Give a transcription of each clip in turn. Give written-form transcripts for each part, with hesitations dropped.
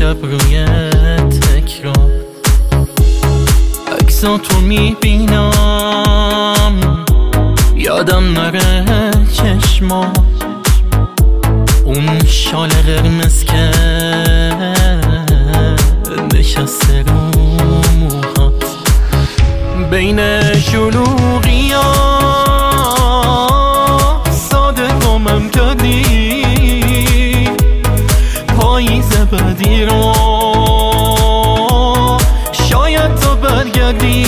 شب روی تکرار عکساتو میبینم، یادم نره چشما اون شال قرمز که نشسته رو موهات بین شلوغی ها ساده گمم کردی پاییز بدی رو، شاید تو برگردی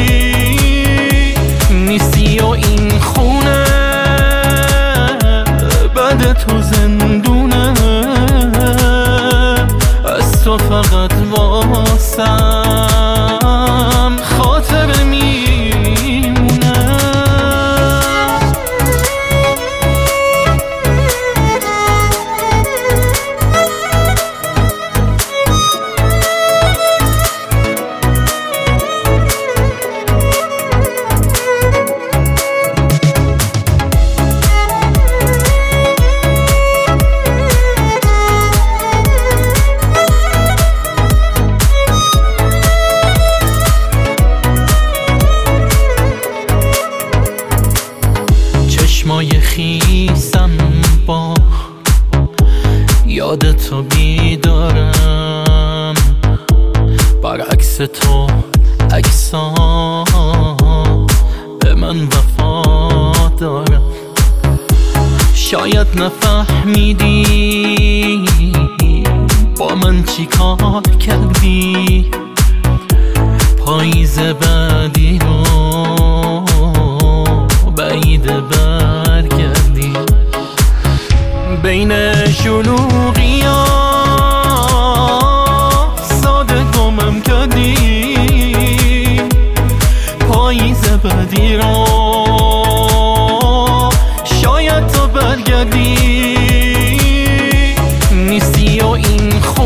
نیستی و این خونه بعد تو زندونه، از تو فقط واسم خاطر میمونه. چشمای خیسم با یاد تو بیدارم، برعکس تو عکسات به من وفا دارم. شاید نفهمیدی با من چی کار کردی، پاییز بعدی رو بعید برگردی بین شلوغی ها ساده گمم کردی پاییز بعدی رو، شاید تو برگردی نیستی و این